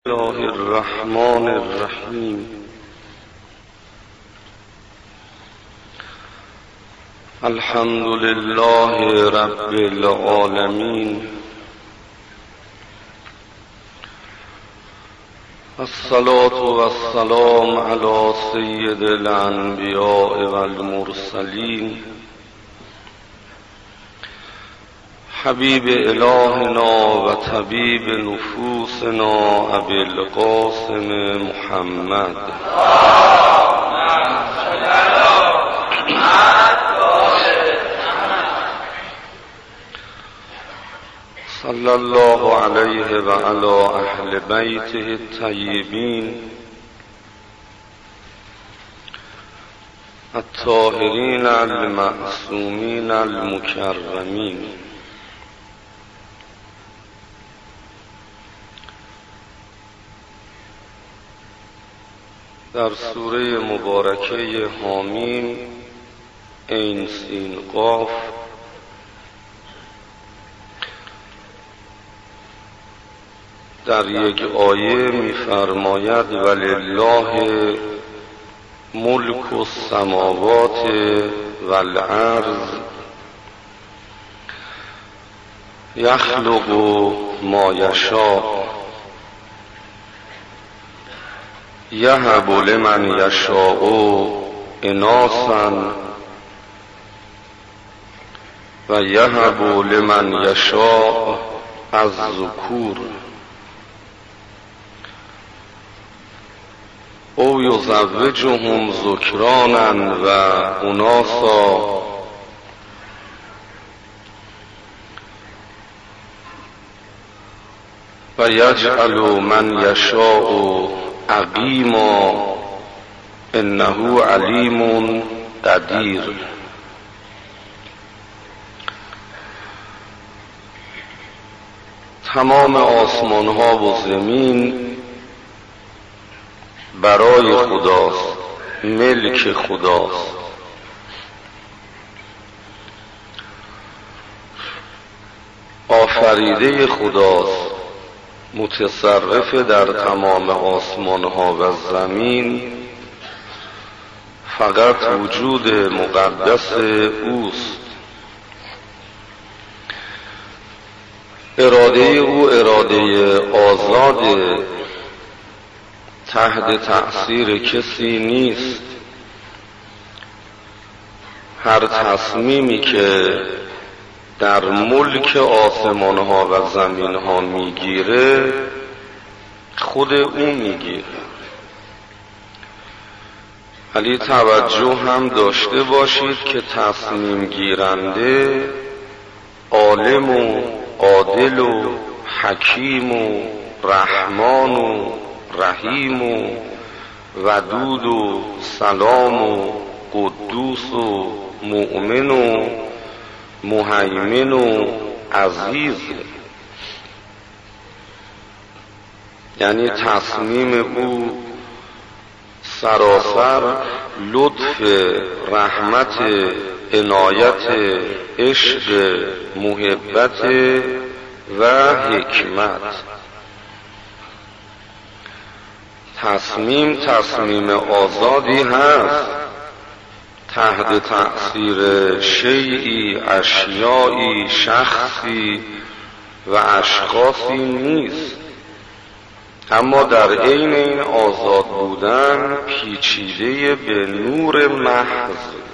الله الرحمن الرحیم. الحمد لله رب العالمین، الصلاة والسلام علی سید الانبیاء والمرسلین، حبیب الهنا و طبیب نفوسنا ابی القاسم محمد صلی الله علیه و علی اهل بیته الطیبین الطاهرین المعصومین المکرمین. در سوره مبارکه حامیم عین سین قاف در یک آیه می‌فرماید ولله ملک السماوات والارض یخلق ما یشاء یهب لمن یشاء اناثا و یهب لمن یشاء الذکور او یزوجهم ذکرانا و اناثا و یجعل من یشاء عقیما انه علیم قدیر. تمام آسمان ها و زمین برای خداست، ملک خداست. آفریده خداست، متصرف در تمام آسمان ها و زمین. فقط وجود مقدس اوست. اراده او اراده آزاده، تحت تأثیر کسی نیست. هر تصمیمی که در ملک آسمان ها و زمین ها میگیره خود اون میگیره. ولی توجه هم داشته باشید که تصمیم گیرنده عالم و عادل و حکیم و رحمان و رحیم و ودود و سلام و قدوس و مؤمن و مهیمن و عزیز. یعنی تصمیم او سراسر لطف، رحمت، عنایت، عشق، محبت و حکمت. تصمیم آزادی هست، تحت تأثیر شیئی، اشیایی، شخصی و اشخاصی نیست. اما در عین این آزاد بودن پیچیده به نور محض.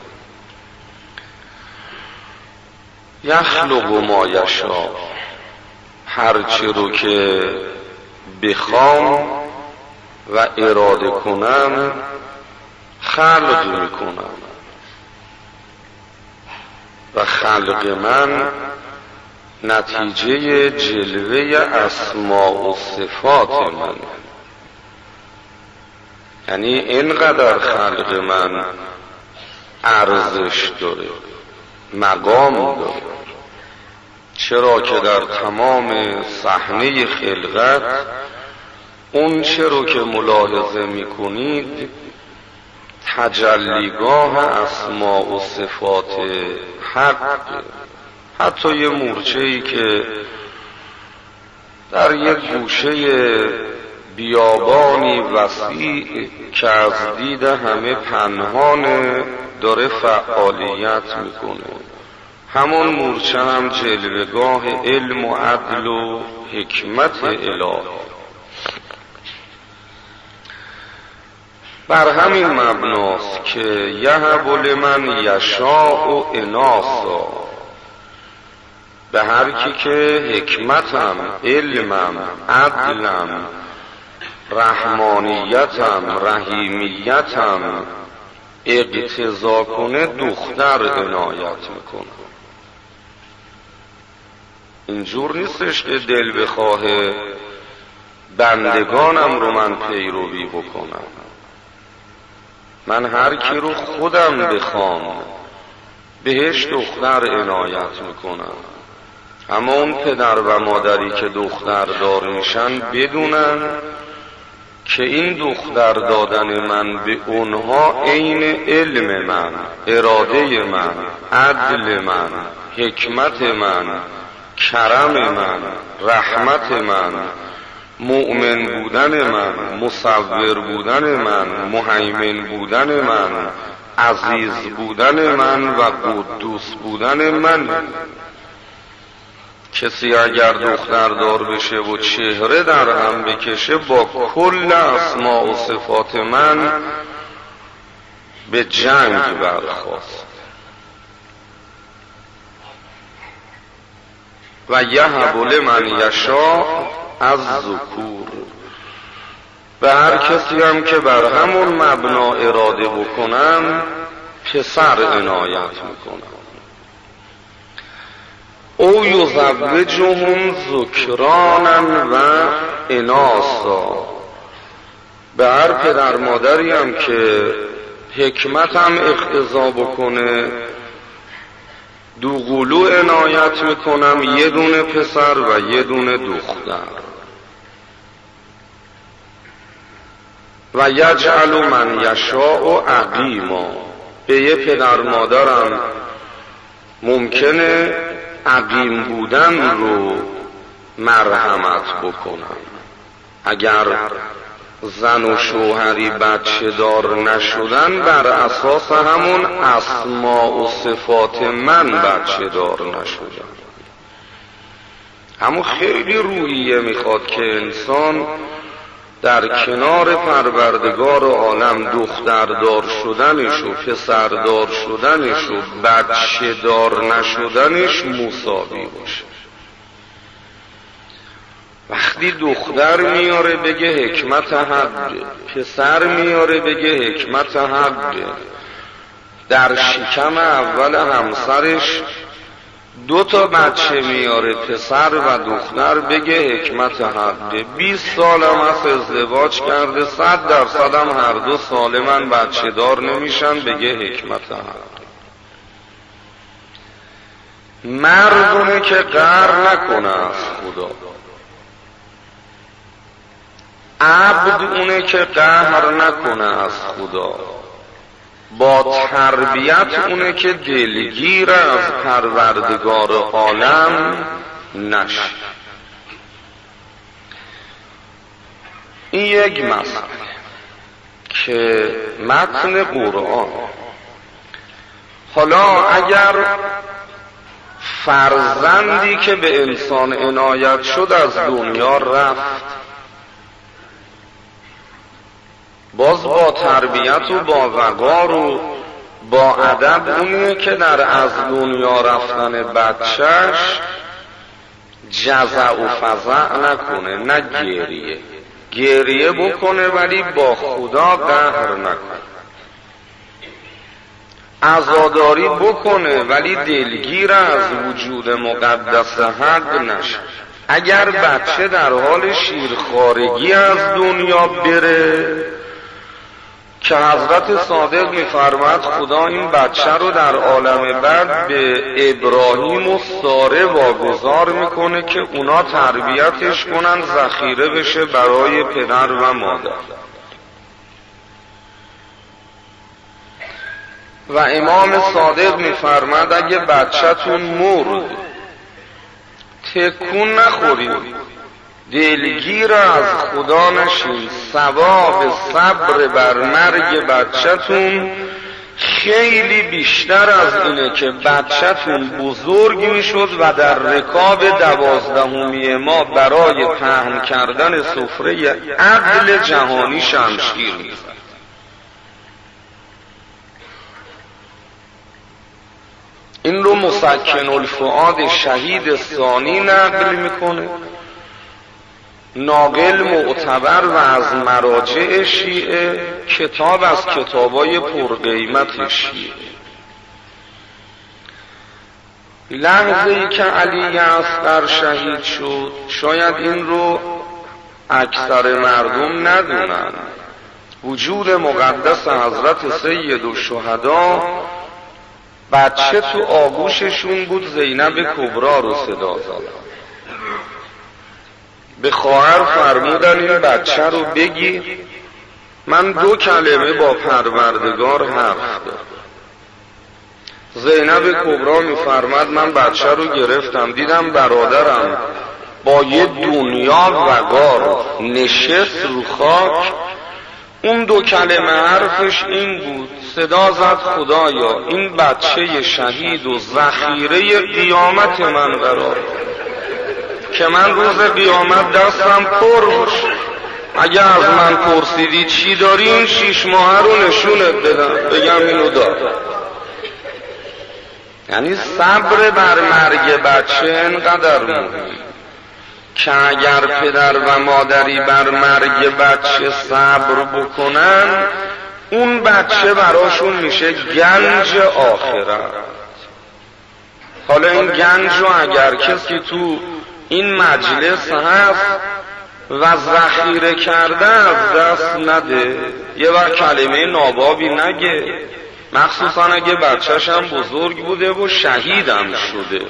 یخلق ما یشاء، هرچی رو که بخوام و اراده کنم خلق میکنم. و خلق من نتیجه جلوه اسماء و صفات من. یعنی اینقدر خلق من ارزش داره، مقام داره. چرا که در تمام صحنه خلقت اون چه رو که ملاحظه میکنید تجلیگاه اسماء و صفات حق. حتی یه مورچه‌ای که در یک گوشه بیابانی وسیع که از دید همه پنهانه داره فعالیت میکنه. همون مورچه هم جلوهگاه علم و عدل و حکمت الهی. بر همین مبناست که یهب لمن یشاء اناثا، به هر کی که حکمتم، علمم، عدلم، رحمانیتم، رحیمیتم اقتضا کنه دختر عنایت میکنه. اینجور نیستش که دل بخواه بندگانم رو من پیروی بکنم. من هر کی رو خودم بخوام بهش دختر عنایت میکنم. اما اون پدر و مادری که دختر دار میشن بدونن که این دختر دادن من به اونها عین علم من، اراده من، عدل من، حکمت من، کرم من، رحمت من، مؤمن بودن من، مصور بودن من، مهیمن بودن من، عزیز بودن من و قدوس بودن من. کسی اگر دختر دار بشه و چهره در هم بکشه با کل اسماء و صفات من به جنگ برخاست. و یهب لمن یشاء از ذکور، به هر کسی هم که بر همون مبنا اراده بکنم پسر عنایت میکنم. او یزوجهم ذکرانا و اناثا، به هر پدر مادری هم که حکمتم اقتضا بکنه دوقلو عنایت میکنم، یه دونه پسر و یه دونه دختر. و یجعل من یشاء عقیما، به یه پدر مادرم ممکنه عقیم بودن رو مرحمت بکنم. اگر زن و شوهری بچه دار نشدن بر اساس همون اسماء و صفات من بچه دار نشدن. همون خیلی روحیه میخواد که انسان در کنار پروردگار عالم دختردار شدنش و پسردار شدنش و بچه دار نشدنش مساوی باشه. وقتی دختر میاره بگه حکمت حقه، پسر میاره بگه حکمت حقه. در شکم اول همسرش 2 بچه میاره پسر و دختر بگه حکمت حقه. 20 سال هم از ازدواج کرده 100% هم هر 2 سالمن بچه دار نمیشن بگه حکمت حقه. مردونه که قهر نکنه از خدا، عبد اونه که قهر نکنه از خدا، با تربیت اونه که دلگیر از پروردگار عالم نشه. این یک مسئله که متن قرآن. حالا اگر فرزندی که به انسان عنایت شد از دنیا رفت، باز با تربیت و با وقار و با ادب اونه که در از دنیا رفتن بچهش جزع و فزع نکنه، نه گریه بکنه ولی با خدا قهر نکنه، عزاداری بکنه ولی دلگیر از وجود مقدس حق نشه. اگر بچه در حال شیرخوارگی از دنیا بره که حضرت صادق می‌فرماد خدا این بچه رو در عالم بعد به ابراهیم و ساره واگذار میکنه که اونا تربیتش کنن ذخیره بشه برای پدر و مادر. و امام صادق می‌فرماد اگه بچه‌تون مرد تکون نخورید، دلگیر از خدا نشین، ثواب صبر بر مرگ بچه‌تون خیلی بیشتر از اینه که بچه‌تون بزرگ میشد و در رکاب 12 ما برای پهن کردن سفره عدل جهانی شمشیر میزد. این رو مسکن الفؤاد شهید ثانی نقل میکنه، ناقل معتبر و از مراجع شیعه، کتاب از کتابای پرقیمت شیعه. لحظه ای که علی اصغر شهید شد، شاید این رو اکثر مردم ندونن، وجود مقدس حضرت سید الشهدا بچه تو آغوششون بود، زینب کبرا رو صدا زدن، به خواهر فرمودن این بچه رو بگی من 2 کلمه با پروردگار حرف دارم. زینب کبرا میفرماد من بچه رو گرفتم، دیدم برادرم با یه دنیا وقار نشست رو خاک، اون 2 کلمه حرفش این بود، صدا زد خدایا این بچه شهید و ذخیره قیامت من قرار که من روز قیامت دستم پر باشه، اگه از من پرسیدی چی داری این 6 ماه رو نشونت بدم بگم اینو دارم. یعنی صبر بر مرگ بچه انقدر مهم که اگر پدر و مادری بر مرگ بچه صبر بکنن، اون بچه براشون میشه گنج آخرت. حالا این گنج رو اگر کسی تو این مجلس هست و ذخیره کرده از دست نده، یه وقت کلمه نابابی نگه، مخصوصا اگه بچه‌ش هم بزرگ بوده و شهیدم شده.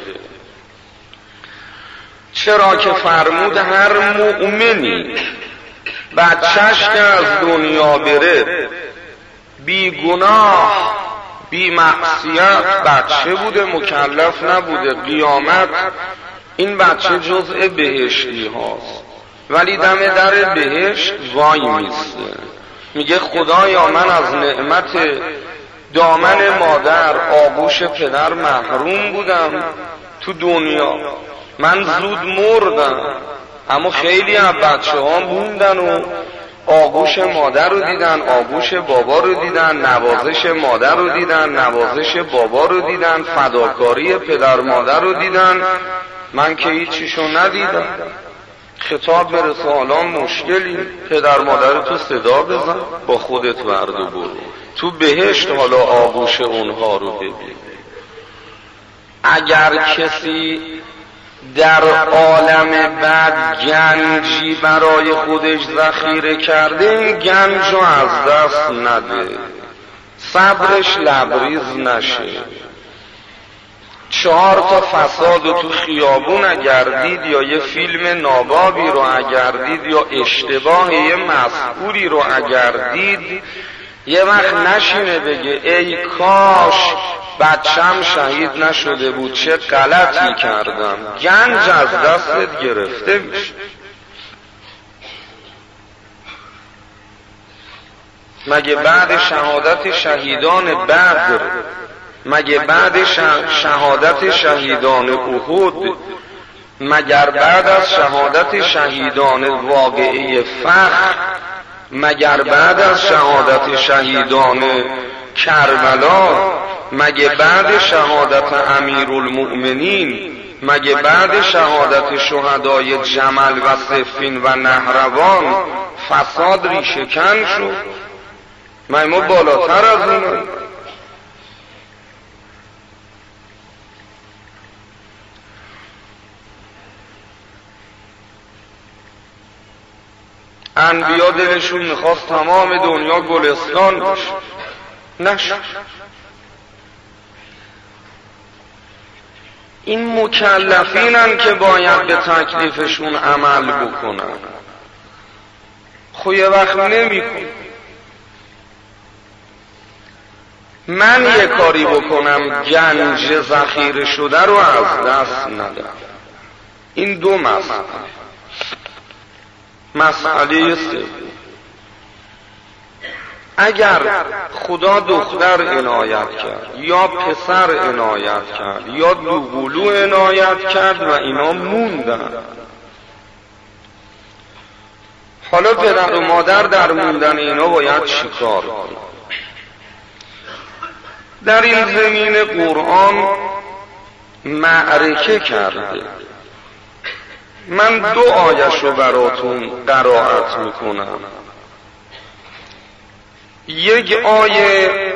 چرا که فرمود هر مؤمنی بچه‌ش که از دنیا بره بی گناه بی معصیت بچه بوده، مکلف نبوده، قیامت این بچه جزء بهشتی هاست، ولی دم در بهشت وای میسته، میگه خدایا من از نعمت دامن مادر آغوش پدر محروم بودم تو دنیا، من زود مردم، اما خیلی از بچه ها موندن و آغوش مادر رو دیدن، آغوش بابا رو دیدن، نوازش مادر رو دیدن، نوازش بابا رو دیدن، فداکاری پدر مادر رو دیدن، من که هیچیشو ندیدم. خطاب برسه حالا مشکلی، پدر مادر تو صدا بزن با خودت ورد و برو تو بهشت، حالا آغوش اونها رو ببین. اگر کسی در عالم بعد گنجی برای خودش ذخیره کرده، این گنج رو از دست نده، صبرش لبریز نشه. 4 تا فساد رو تو خیابون اگر دید، یا یه فیلم نابابی رو اگر دید، یا اشتباه یه مذکوری رو اگر دید، یه وقت نشینه بگه ای کاش بچم شهید نشده بود، چه غلطی کردم. گنج از دستت گرفته میشه. مگه بعد شهادت شهیدان بدر، مگه بعد شهادت شهیدان احد، مگر بعد از شهادت شهیدان واقعه فخر، مگر بعد از شهادت شهیدان کربلا، مگه بعد شهادت امیرالمؤمنین، مگه بعد شهادت شهدای جمل و صفین و نهروان فساد ریشه‌کن شد؟ ما بالاتر از اونه. انبیا دلشون میخواست تمام دنیا گلستان بشه، نشد. این مکلفینن که باید به تکلیفشون عمل بکنن، خو یه وقت نمیکن. من یه کاری بکنم گنج ذخیره شده رو از دست ندم. این 2 مسئله. مسئله سوم، اگر خدا دختر عنایت کرد یا پسر عنایت کرد یا دوقلو عنایت کرد و اینا موندن، حالا پدر و مادر در موندن اینا باید چیکار کنن؟ در این زمینه قرآن معرکه کرده. من 2 آیه‌ش رو براتون قرائت میکنم. یک آیه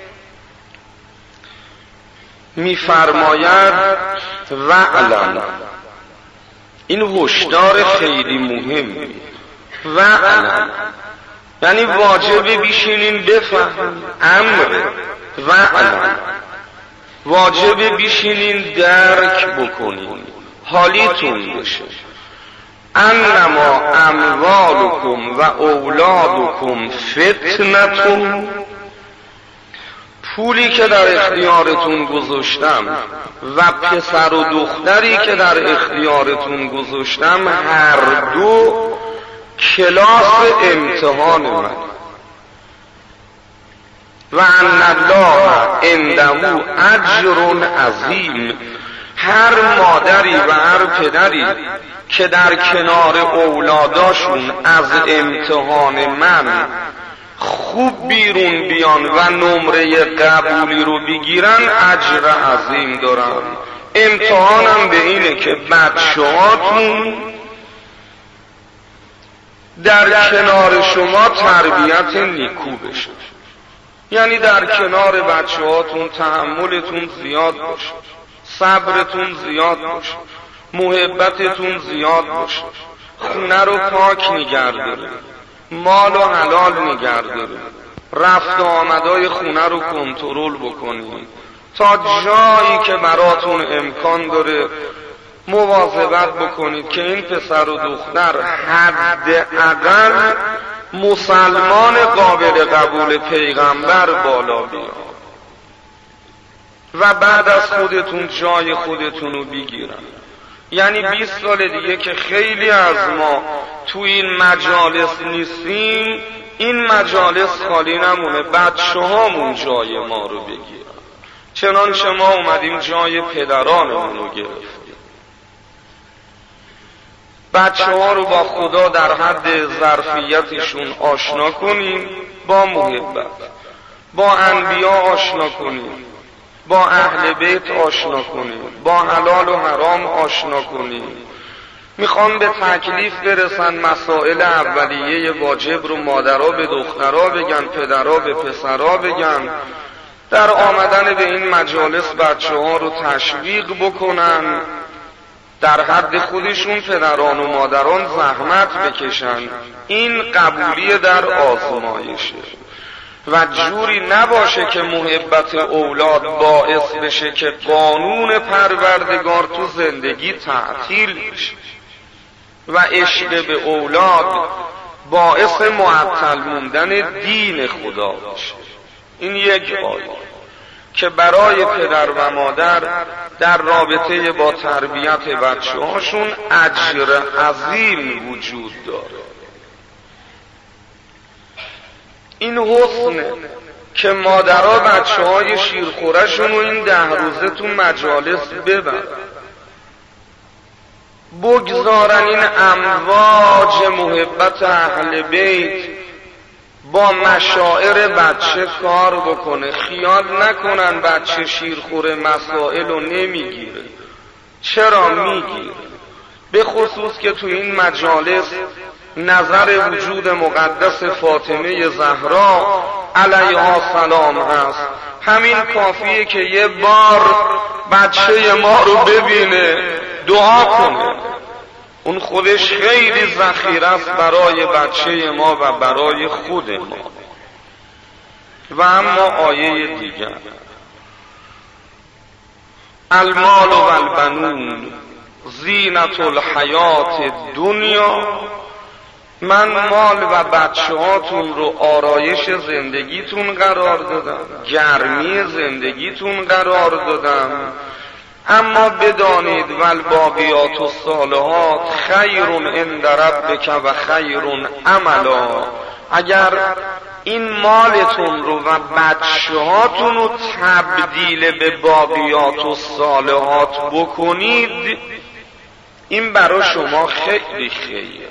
میفرماید وعلم، این هشدار خیلی مهمی، وعلم یعنی واجبه بیشینین بفهمین، امر وعلم واجبه بیشینین درک بکنین، حالیتون بشه، انما اموالکم و اولادکم فتنتون، پولی که در اختیارتون گذاشتم و پسر و دختری که در اختیارتون گذاشتم هر دو کلاس امتحان من، و ان الله عنده اجر عظیم. هر مادری و هر پدری که در کنار اولاداشون از امتحان من خوب بیرون بیان و نمره قبولی رو بگیرن اجر عظیم دارن. امتحانم به اینه که بچه‌هاتون در کنار شما تربیت نیکو بشه، یعنی در کنار بچه‌هاتون تحملتون زیاد باشه، صبرتون زیاد باشه، محبتتون زیاد باشه، خونه رو پاک نگه داره، مال و حلال نگه داره، رفت و آمدای خونه رو کنترل بکنید، تا جایی که براتون امکان داره مواظبت بکنید که این پسر و دختر حداقل مسلمان قابل قبول پیغمبر بالا بیاد و بعد از خودتون جای خودتون رو بگیرن. یعنی 20 سال دیگه که خیلی از ما تو این مجالس نیستیم، این مجالس خالی نمونه، بچه‌هامون جای ما رو بگیرن، چنانچه ما اومدیم جای پدرانمون رو گرفتیم. بچه‌ها رو با خدا در حد ظرفیتشون آشنا کنیم، با محبت، با انبیا آشنا کنیم، با اهل بیت آشنا کنیم، با حلال و حرام آشنا کنیم. میخوان به تکلیف برسن مسائل اولیه واجب رو مادرها به دخترها بگن، پدرها به پسرها بگن، در آمدن به این مجالس بچه‌ها رو تشویق بکنن، در حد خودشون پدران و مادران زحمت بکشن. این قبولی در آزمایشه و جوری نباشه که محبت اولاد باعث بشه که قانون پروردگار تو زندگی تعطیل بشه و عشق به اولاد باعث معطل موندن دین خدا بشه. این یک آیه که برای پدر و مادر در رابطه با تربیت بچه‌هاشون اجر عظیم وجود داره. این حسنه که مادرها بچه‌های شیرخورشون رو این 10 روزه تو مجالس ببرن، بگذارن این امواج محبت اهل بیت با مشاعر بچه کار بکنه. خیال نکنن بچه شیرخور مسائل رو نمیگیره، چرا میگیره؟ به خصوص که تو این مجالس نظر وجود مقدس فاطمه زهرا علیها السلام هست. همین کافیه که یه بار بچه ما رو ببینه، دعا کنه، اون خودش خیلی ذخیره است برای بچه ما و برای خود ما. و اما آیه دیگر، المال و البنون زینت الحیات دنیا، من مال و بچه هاتون رو آرایش زندگیتون قرار دادم، گرمی زندگیتون قرار دادم، اما بدانید والباقیات الصالحات خیر عند ربک و خیر عملا، اگر این مالتون رو و بچه‌هاتون رو تبدیل به باقیات الصالحات بکنید، این برای شما خیلی خیره.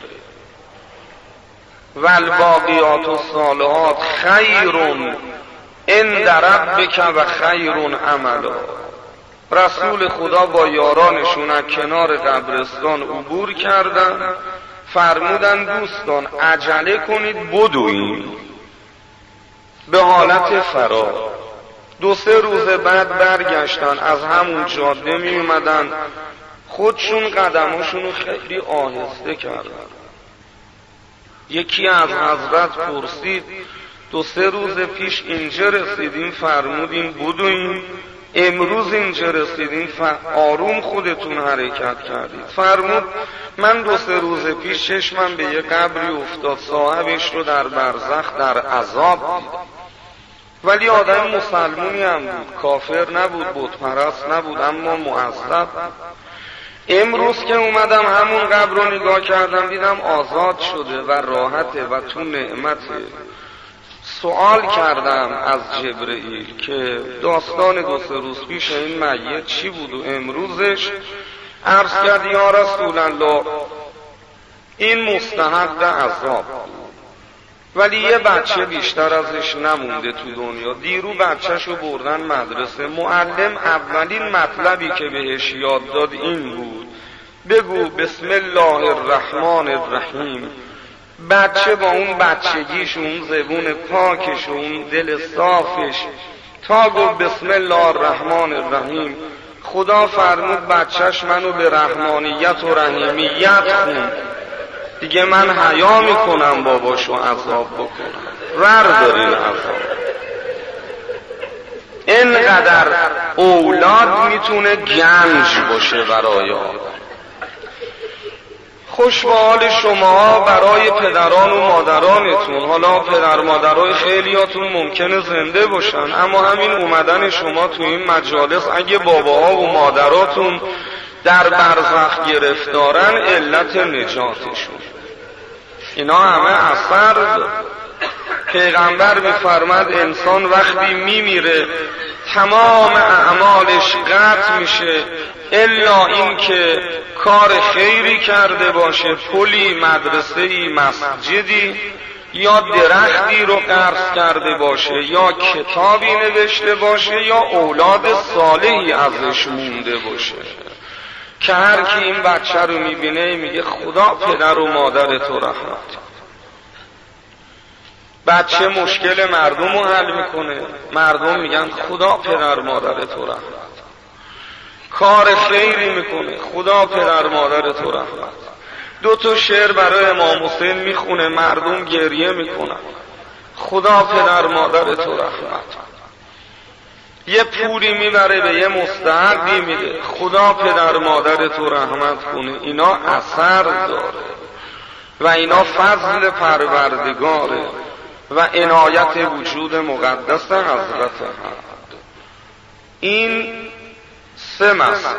والباقیات الصالحات خیر عند ربک و خیر عملا. رسول خدا با یارانشون از کنار قبرستان عبور کردن، فرمودن دوستان عجله کنید بدوین. به حالت فرار 2-3 روز بعد برگشتن، از همون جاده می اومدن، خودشون قدماشون رو خیلی آهسته کردن. یکی از حضرت پرسید 2-3 روز پیش اینجا رسیدیم فرمودین بدوین، امروز اینجا رسیدین آروم خودتون حرکت کردید. فرمود من 2-3 روز پیش چشمم به یه قبری افتاد، صاحبش رو در برزخ در عذاب دیدم، ولی آدم مسلمونی هم بود، کافر نبود، بت پرست نبود، اما معذب. امروز که اومدم همون قبر رو نگاه کردم دیدم آزاد شده و راحته و تو نعمته. سوال کردم از جبرئیل که داستان 2-3 روز پیش این میت چی بود و امروزش؟ عرض کرد یا رسول الله این مستحق عذاب بود، ولی یه بچه بیشتر ازش نمونده تو دنیا. دیرو بچه‌شو بردن مدرسه، معلم اولین مطلبی که بهش یاد داد این بود بگو بسم الله الرحمن الرحیم. بچه با اون بچگیش، اون زبون پاکش، اون دل صافش، تا گفت بسم الله الرحمن الرحیم، خدا فرمود بچهش منو به رحمانیت و رحیمیت خوند. دیگه من حیا میکنم باباشو عذاب بکنم. دارین عذاب. اینقدر اولاد میتونه گنج باشه برای آدم. خوش به حال شما برای پدران و مادرانتون. حالا پدر مادرای خیلیاتون ممکنه زنده باشن، اما همین اومدن شما تو این مجالس اگه باباها و مادراتون در برزخ گرفتارن علت نجاتشون. اینا همه اثر داره. پیغمبر میفرماد انسان وقتی میمیره تمام اعمالش قطع میشه الا این که کار خیری کرده باشه، پلی، مدرسه‌ای، مسجدی، یا درختی رو غرس کرده باشه، یا کتابی نوشته باشه، یا اولاد صالحی ازش مونده باشه. که هر کی این بچه رو میبینه میگه خدا پدر و مادر تو رحمت. بچه مشکل مردم رو حل میکنه، مردم میگن خدا پدر مادر تو رحمت. کار خیری میکنه، خدا پدر مادر تو رحمت. 2 شعر برای امام حسین میخونه، مردم گریه میکنن، خدا پدر مادر تو رحمت. یه پولی میبره به یه مستحقی میده، خدا پدر مادر تو رحمت کنه. اینا اثر داره و اینا فضل پروردگاره و عنایت وجود مقدس حضرت حق. این 3 مسئله.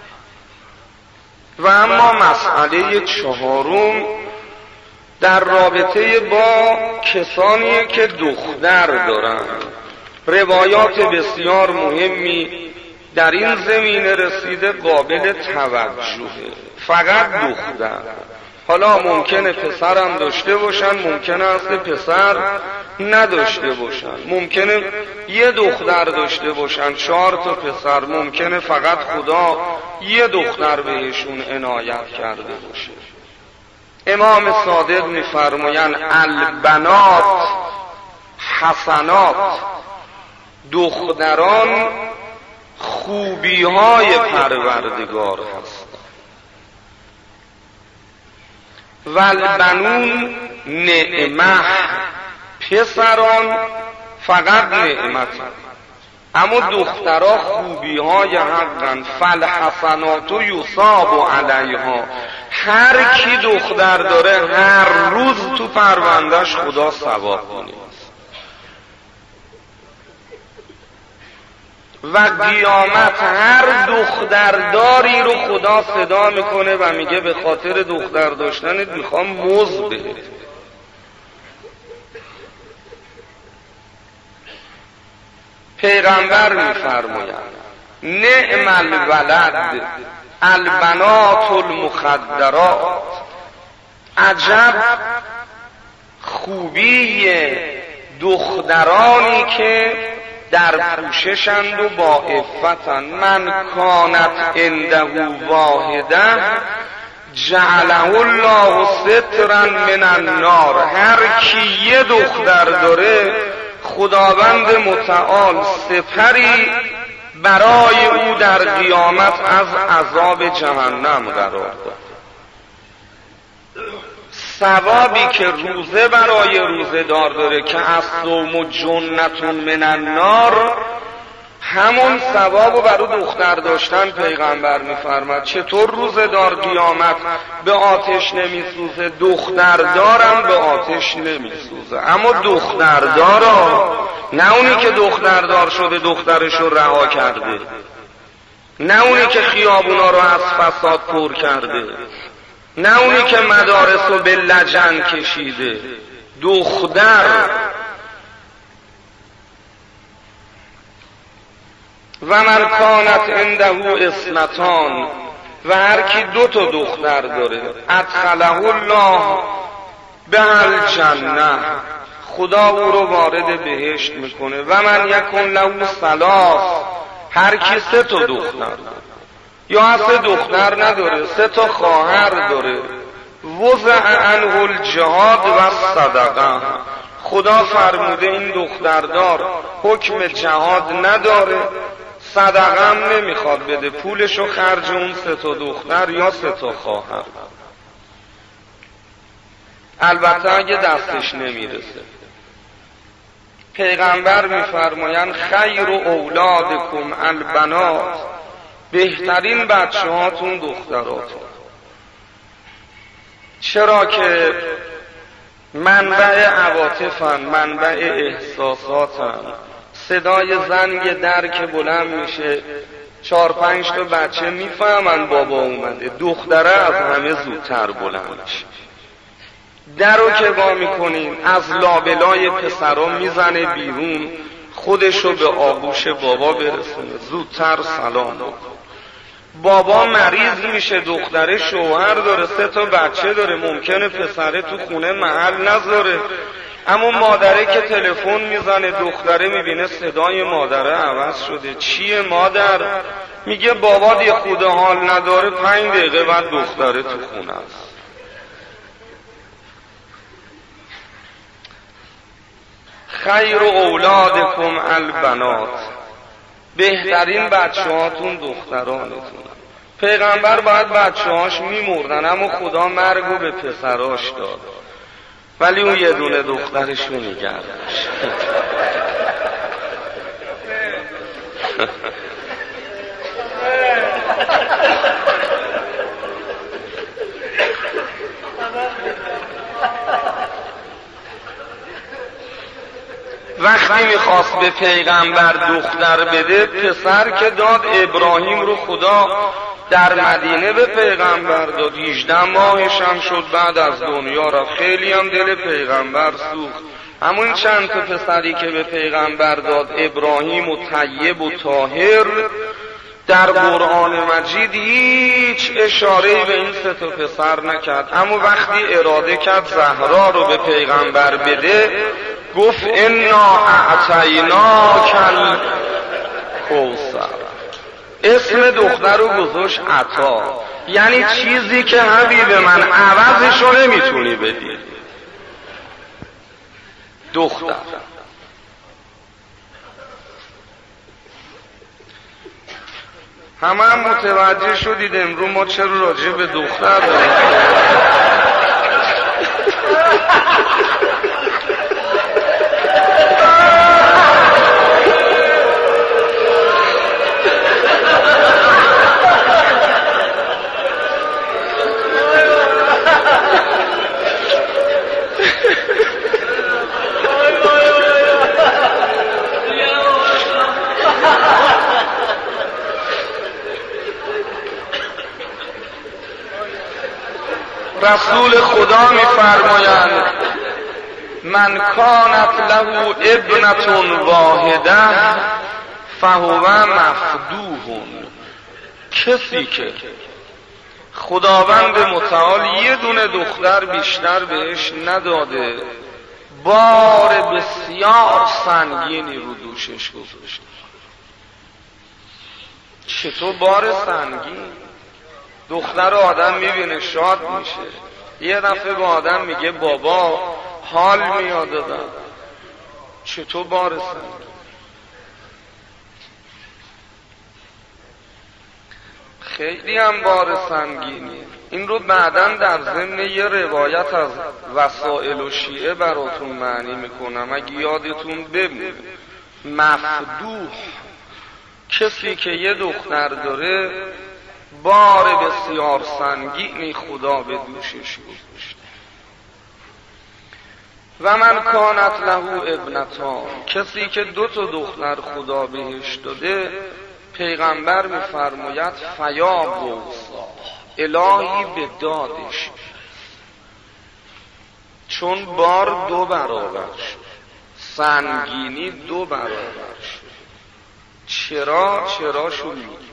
و اما مسئله 4 در رابطه با کسانی که دختر دارن. روایات بسیار مهمی در این زمینه رسیده قابل توجهه. فقط دختر. حالا ممکنه پسرم داشته باشن، ممکنه اصل پسر نداشته باشن، ممکنه یه دختر داشته باشن 4 تا پسر، ممکنه فقط خدا یه دختر بهشون عنایت کرده باشه. امام صادق میفرمایند البنات حسنات، دختران خوبی های پروردگار هست. والبنون نعمه، پسران فقط نعمت، اما دخترها خوبی های حقن. فالحسنات یصاب علیها، هر کی دختر داره هر روز تو پروندهش خدا ثواب کنه. و قیامت هر دخترداری رو خدا صدا میکنه و میگه به خاطر دختر داشتنت میخوام مزد بهت. پیغمبر میفرمایند نعم الولد البنات المخدرات، عجب خوبی دخترانی که در پوششند و با عفتند. من کانت عنده واحده جعله الله سترا من النار، هر کی یه دختر داره خداوند متعال سپری برای او در قیامت از عذاب جهنم قرار داد. ثوابی که روزه برای روزه دار داره که الصوم جنة من النار، همون ثوابو برای دختر داشتن پیغمبر میفرماد. چطور روزه دار قیامت به آتش نمیسوزه، دختردارم به آتش نمیسوزه. اما دختردارا، نه اونی که دختردار شده دخترشو رها کرده، نه اونی که خیابونا رو از فساد پر کرده، نه اونی که مدارس رو به لجن کشیده، دختر. و من کانت عنده اثنتان، و هر کی 2 تا دختر داره ادخله الله به الجنه، خدا او رو وارد بهشت میکنه. و من یکن له ثلاث، هر کی 3 تا دختر داره یا اصلا دختر نداره 3 تا خواهر داره، وضع عنه الجهاد و صدقه، خدا فرموده این دختردار حکم جهاد نداره، صدقه هم نمیخواد بده، پولشو خرج اون 3 تا دختر یا 3 تا خواهر، البته اگه دستش نمیرسه. پیغمبر میفرمایند خیر اولادکم البنات، بهترین بچه هاتون دختراتون. چرا که منبع عواطفن، منبع احساساتن. صدای زنگ در که بلند میشه 4-5 تا بچه میفهمن بابا اومده، دختره از همه زودتر بلند میشه. در رو که وا میکنین از لابلای پسرا میزنه بیرون، خودشو به آغوش بابا برسونه، زودتر سلام بکن. بابا مریض میشه، دختره شوهر داره 3 تا بچه داره، ممکنه پسره تو خونه محل نذاره، اما مادره که تلفن میزنه دختره میبینه صدای مادره عوض شده. چیه مادر؟ میگه بابا دی خود حال نداره، 5 دقیقه بعد دختره تو خونه است. خیر اولادکم البنات، بهترین بچه هاتون دخترانتون. پیغمبر باید بچه هاش میمردن، اما خدا مرگو به پسراش داد، ولی اون یه دونه دخترشو نگه داشت. وقتی میخواست به پیغمبر دختر بده، پسر که داد ابراهیم رو خدا در مدینه به پیغمبر داد، 18 ماهش هم شد بعد از دنیا رفت. خیلی هم دل پیغمبر سوخت. همون چند تا پسری که به پیغمبر داد ابراهیم و طیب و طاهر، در قرآن مجید هیچ اشاره‌ای به این 3 تا پسر نکرد. اما وقتی اراده کرد زهرا رو به پیغمبر بده، گفت انا اعطیناک الکوثر. اسم دختر رو گذاشت عطا، یعنی چیزی که حبیب من عوضش رو نمیتونی بدی. دختر. همه هم متوجه شدید امروز ما چرا راجع به دختر داریم. رسول خدا میفرمایند من کانت له ابنة واحده فهو مفدوح. کسی که خداوند متعال یه دونه دختر بیشتر بهش نداده بار بسیار سنگینی رو دوشش گذاشته. چطور بار سنگین؟ دختر آدم میبینه شاد میشه، یه دفعه با آدم میگه بابا حال میاد دادم. چطور بار سنگین؟ خیلی هم بار سنگینیه. این رو بعداً در ضمن یه روایت از وسائل و شیعه براتون معنی میکنم اگه یادتون بمونه. مفدوح، کسی که یه دختر داره بار بسیار سنگینی خدا به دوشش گذاشته. و من کانت له ابنتان، کسی که 2 تا دختر خدا بهش داده، پیغمبر میفرماید فیا بوسا، الهی به دادش، چون بار 2 برابر شد، سنگینی 2 برابر شد. چرا شو میگی؟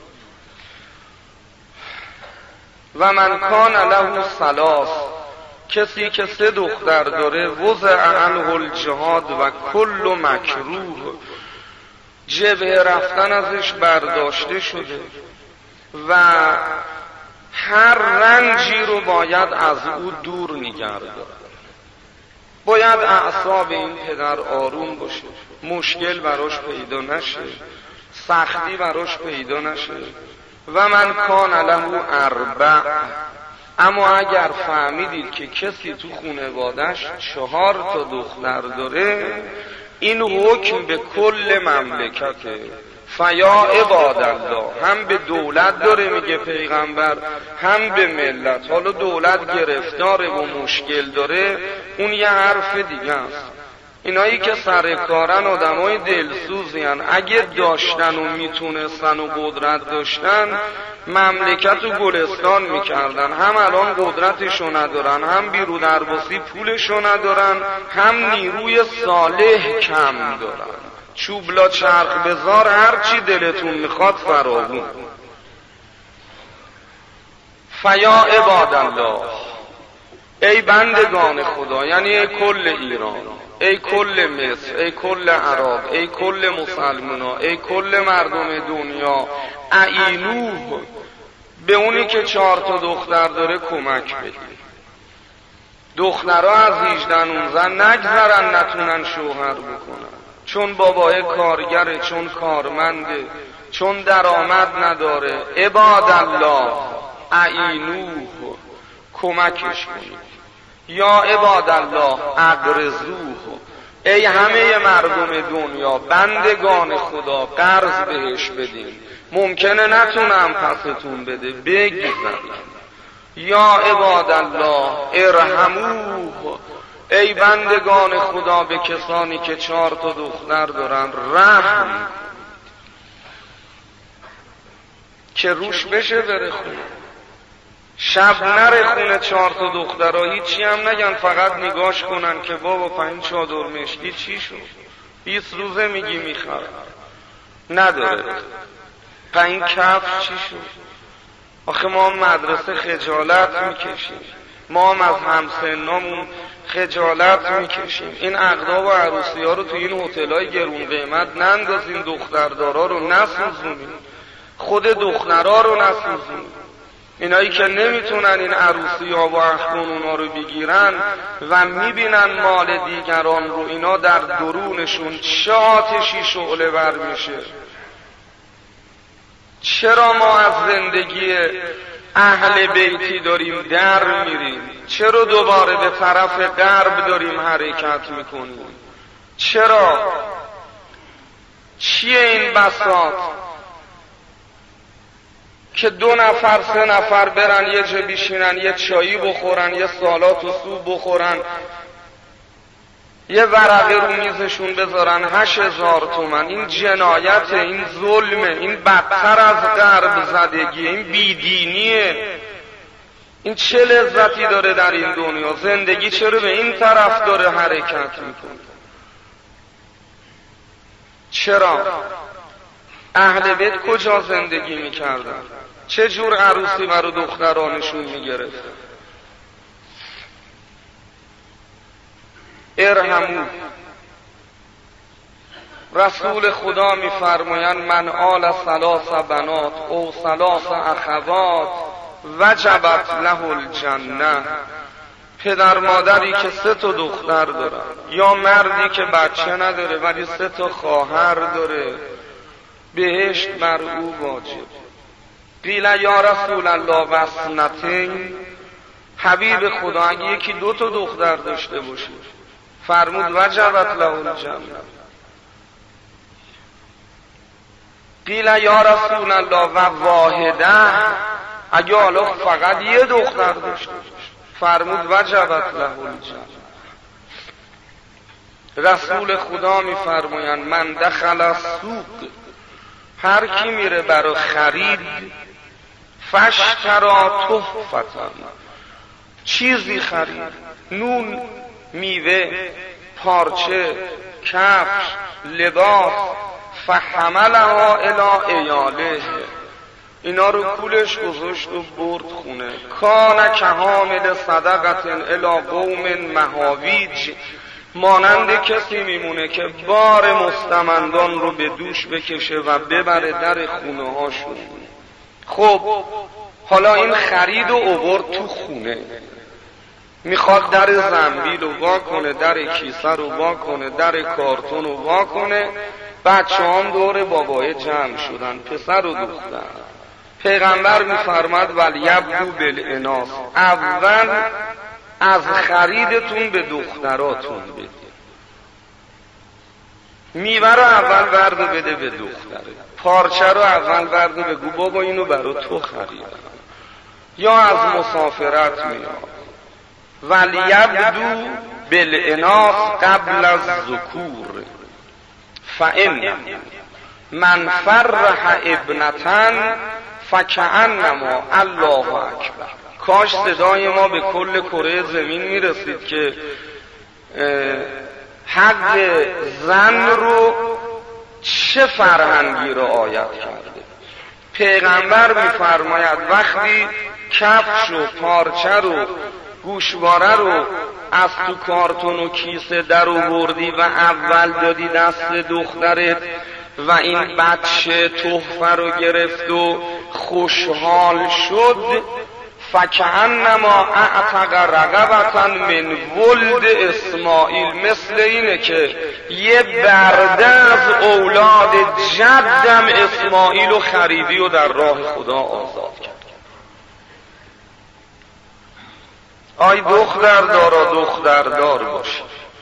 و من کان له 3، کسی که 3 دختر داره وضع عنه الجهاد و کل مکروه، جبهه رفتن ازش برداشته شده و هر رنجی رو باید از او دور نگه داره. باید اعصاب این پدر آروم باشه، مشکل براش پیدا نشه، سختی براش پیدا نشه. و من کان له 4، اما اگر فهمیدید که کسی تو خانواده‌اش 4 تا دختر داره، این حکم به کل مملکته. فیا عباد الله، هم به دولت داره میگه پیغمبر، هم به ملت. حالا دولت گرفتاره و مشکل داره، اون یه حرف دیگه است. اینایی که سرکارن آدمای دلسوزی هن، اگه داشتن و میتونستن و قدرت داشتن مملکت و گلستان میکردن. هم الان قدرتشو ندارن، هم بیرون درباسی پولشو ندارن، هم نیروی صالح کم دارن. چوبلا چرخ بزار، هرچی دلتون میخواد فراوون. فیا عباد الله، ای بندگان خدا، یعنی ای کل ایران، ای کل مصر، ای کل عرب، ای کل مسلمانا، ای کل مردم دنیا، اعینوه، به اونی که 4 تا دختر داره کمک بدید. دخترها از 18-19 نگذرن نتونن شوهر بکنن، چون بابای کارگره، چون کارمنده، چون درآمد نداره. عباد الله اعینوه، کمکش کنید. یا عباد الله اقرضوه، ای همه مردم دنیا، بندگان خدا، قرض بهش بدین. ممکنه نتونم پستون بده، بگذارید. یا عباد الله ارحموه، ای بندگان خدا به کسانی که 4 تا دختر دارن رحم، که روش بشه بره خونه. شب نره خونه 4 تا دخترها، هیچی هم نگن، فقط نگاش کنن که بابا 5 چادر مشکی چی شد؟ 20 روزه میگی میخواد، نداره. 5 کف چی شد؟ آخه ما مدرسه خجالت میکشیم، ما هم از همسنامون خجالت میکشیم. این عقدا و عروسی ها رو تو این هتل‌های گرون قیمت نندازین، دختردارا رو نسوزونین، خود دخترها رو نسوزونین. اینایی که نمیتونن این عروسی ها و اخبون اونا رو بگیرن و میبینن مال دیگران رو، اینا در درونشون چه آتشی شعله بر میشه. چرا ما از زندگی اهل بیتی داریم در میریم؟ چرا دوباره به طرف غرب داریم حرکت میکنیم؟ چرا؟ چیه این بساط که 2 نفر 3 نفر برن یه جا بیشینن، یه چایی بخورن، یه سالات و سوپ بخورن، یه ورقه رو میزشون بذارن 8000 تومن؟ این جنایت، این ظلمه، این بدتر از غرب زدگی، این بیدینیه. این چه لذتی داره در این دنیا؟ زندگی چرا به این طرف داره حرکت میکنه؟ چرا؟ اهل بیت کجا زندگی میکردن؟ چه جور عروسی برای دخترانشون میگرفتن؟ ارحمو. رسول خدا میفرمایند من آل ثلاث بنات او ثلاث اخوات وجبت له الجنه. پدر مادری که 3 تا دختر دارن، یا مردی که بچه نداره ولی 3 تا خواهر داره، بهشت بر او واجب. قیل یا رسول الله وسنتین، حبیب خدا اگه یکی 2 تا دختر داشته باشه، فرمود وجبت له الجنه. قیل یا رسول الله و واحده، اگه حالا فقط 1 دختر داشته باشه، فرمود وجبت له الجنه. رسول خدا میفرمایند من دخل السوق، هر کی میره برای خرید، فاشترا تحفة، چیزی خرید، نون، میوه، پارچه، کفش، لباس، فحملها الی عیاله، اینا رو کولش گذاشت و برد خونه. کان کحامل صدقة الی قوم مهاویج، مانند کسی میمونه که بار مستمندان رو به دوش بکشه و ببره در خونه هاشون. خب حالا این خرید و آورد تو خونه، میخواد در زنبیل رو وا کنه، در کیسه رو وا کنه، در کارتون رو وا کنه. بچه هم دور بابای جمع شدن، پسر و دختر. پیغمبر میفرماد ولیبدو بالاناث، اول از خریدتون به دختراتون بده. میوه رو اول ورد بده به دختره، پارچه رو اول ورد بگو بابا اینو برای تو خریدم. یا از مسافرت میاد ولیبدو بالاناث قبل الذکور، فإن من فرح ابنتن فکأنما الله اکبر. کاش صدای ما به کل کره زمین میرسید که حق زن رو چه فرهنگی رو آیت کرده. پیغمبر میفرماید وقتی کفش و پارچه رو، گوشواره رو از تو کارتون و کیسه در آوردی و اول دادی دست دخترت و این بچه تحفه رو گرفت و خوشحال شد، فکأنما اعتق رقبة من ولد اسماعیل، مثل اینه که یه برده از اولاد جدم اسماعیل و خریدی و در راه خدا آزاد کرد. آی دختر دارا دختر دار باش.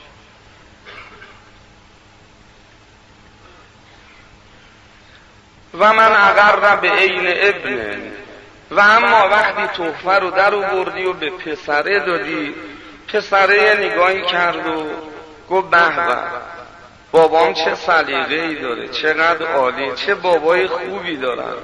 و من اقر به عین ابن، و اما وقتی تحفه رو در آوردی و به پسره دادی، پسره نگاهی کرد و گفت به به بابام چه سلیقه‌ای داره، چقدر عالی، چه بابای خوبی دارن.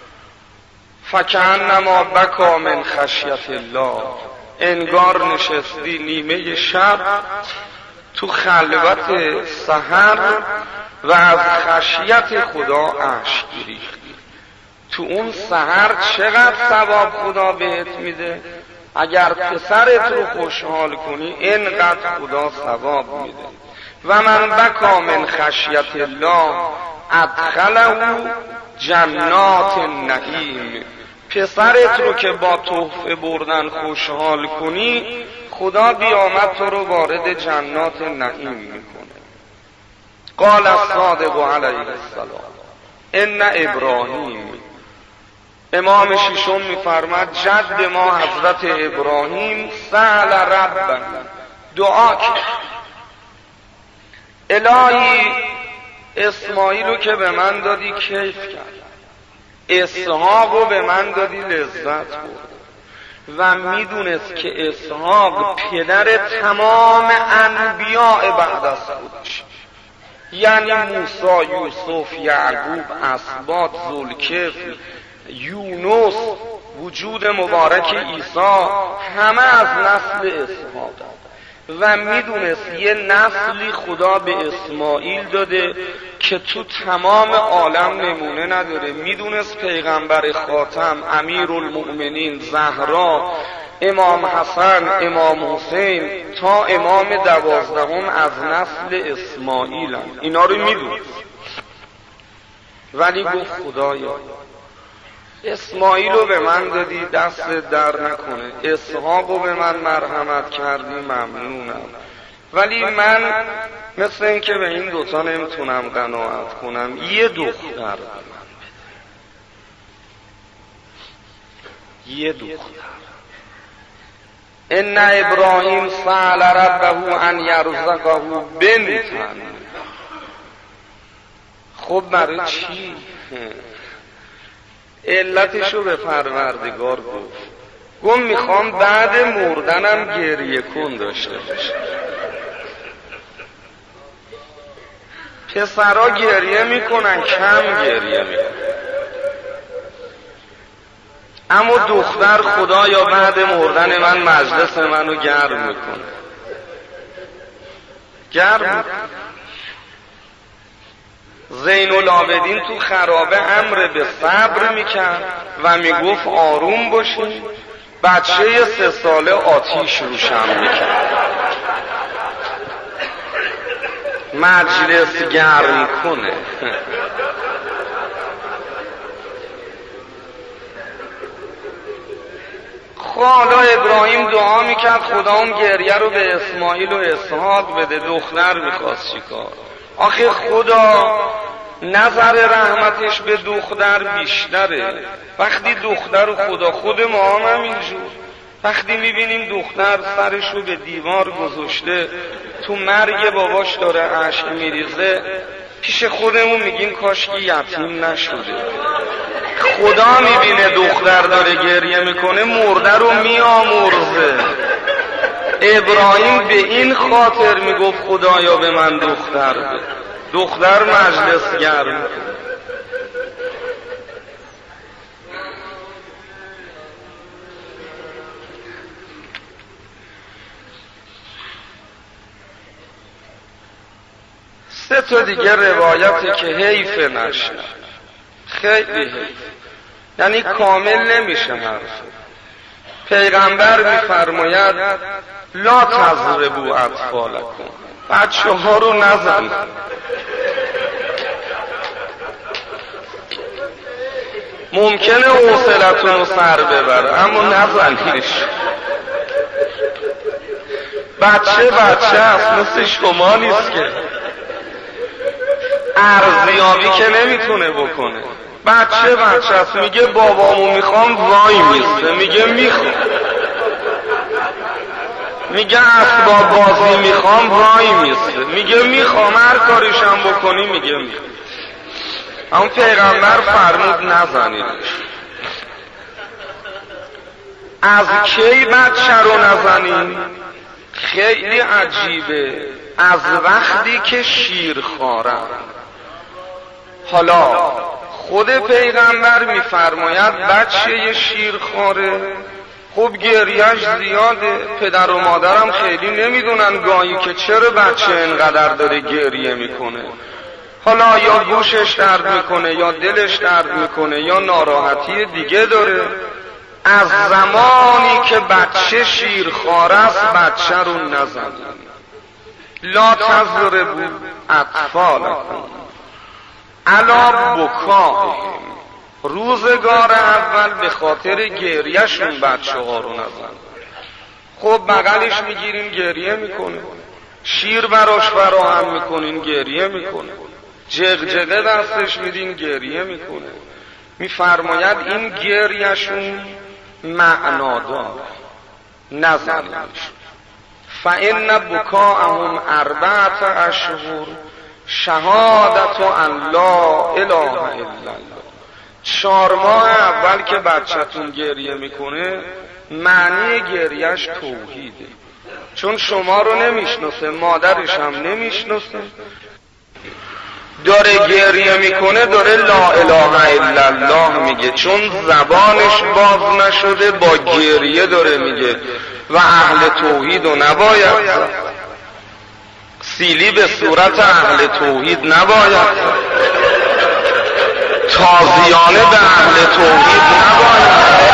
فکأنما بکا من خشیت الله، انگار نشستی نیمه شب تو خلوت سحر و از خشیت خدا اشک ریختی. تو اون سحر چقدر ثواب خدا بهت میده. اگر پسرت رو خوشحال کنی اینقدر خدا ثواب میده. و من بکا من خشیت الله ادخله جنات النعیم، پسرت رو که با تحفه بردن خوشحال کنی خدا بیامد تو رو وارد جنات نعیم میکنه. قال الصادق علیه السلام ان ابراهیم، امام ششم میفرماد جد ما حضرت ابراهیم سأل ربه، دعا کرد الهی اسماعیل رو که به من دادی کیف کرد، اسحاق رو به من دادی لذت برد، و میدونست که اسحاق پدر تمام انبیاء بعد از خودش، یعنی موسی، یوسف، یعقوب، اسباط، ذوالکفل، یونس، وجود مبارک عیسی، همه از نسل اسحاق و میدونست یه نسلی خدا به اسماعیل داده که تو تمام عالم نمونه نداره. میدونست پیغمبر خاتم، امیرالمؤمنین، زهرا، امام حسن، امام حسین تا امام 12 از نسل اسماعیل هم. اینا رو میدونست، ولی گفت خدایا اسماعیل رو به من دادی، دست در نکنه، اسحاق رو به من مرحمت کردی، ممنونم، ولی من مثل این که به این دوتا نمیتونم قناعت کنم، یه دختر به من بده، یه دختر. ان ابراهیم سأل ربه ان یرزقه بنتا. خب برای چی؟ علتشو به پروردگار گفت میخوام بعد مردنم گریه کن داشته باشه. پسرا گریه میکنن، کم گریه میکنن، اما دختر خدایا بعد مردن من مجلس منو گرم میکنه، گرم میکنه. زین العابدین تو خرابه امر به صبر میکرد و میگفت آروم باشین، بچه 3 ساله آتیش روشن میکرد، مجلس گرم کنه. حالا ابراهیم دعا میکرد خدا اون گریه رو به اسماعیل و اسحاق بده، دختر میخواست چیکار؟ آخه خدا نظر رحمتش به دختر بیشتره. وقتی دختر و خود ما هم اینجور، وقتی میبینیم دختر سرشو به دیوار گذاشته، تو مرگ باباش داره اشک میریزه، پیش خودمون میگیم کاش که یتیم نشده. خدا میبینه دختر داره گریه میکنه، مرده رو میامرزه. ابراهیم به این خاطر میگفت خدایا به من دختر بده، دختر مجلس گرم. سه تا دیگه روایتی که حیف نشه، خیلی حیف، یعنی کامل نمیشه حرف. پیغمبر میفرماید لا تضربوا اطفالکم، بچه ها رو نزن. ممکنه حوصلتون رو سر ببره اما نزنیش. بچه است، مثل شما نیست که ارزیابی که نمیتونه بکنه. بچه است، میگه بابامو میخوام، وای میسته، میگه میخوام. میگه اسباب بازی میخوام، وای میسته، میگه میخوام. هر کاریشم بکنی میگه میخوام. اما پیغمبر فرمود نزنیدش. از کی بچه رو نزنیم؟ خیلی عجیبه، از وقتی که شیرخوارن. حالا خود پیغمبر میفرماید بچه شیرخواره، خب گریهش زیاده، پدر و مادرم خیلی نمیدونن گاهی که چرا بچه انقدر داره گریه میکنه. حالا یا گوشش درد میکنه، یا دلش درد میکنه، یا ناراحتی دیگه داره. از زمانی که بچه شیرخوار است بچه رو نزنید. لا تضربوا اطفالکم علی بکائهم، روزگار اول به خاطر گریهشون بچه ها رو نزن. خب بغلش میگیریم گریه میکنه، شیر براش فراهم میکنین گریه میکنه، جغجغه دستش میدین گریه میکنه. میفرماید این گریهشون معنادار، نزنیدش. فإن بکاءهم 4 اشهر شهادت ان لا اله الا الله. 4 ماه اول که بچه‌تون گریه میکنه معنی گریهش توحیده، چون شما رو نمیشناسه، مادرش هم نمیشناسه. داره گریه میکنه، داره لا اله الا الله میگه، چون زبانش باز نشده با گریه داره میگه. و اهل توحید و نباید سیلی به صورت اهل توحید نباید، تازیانه به اهل توحید نباید.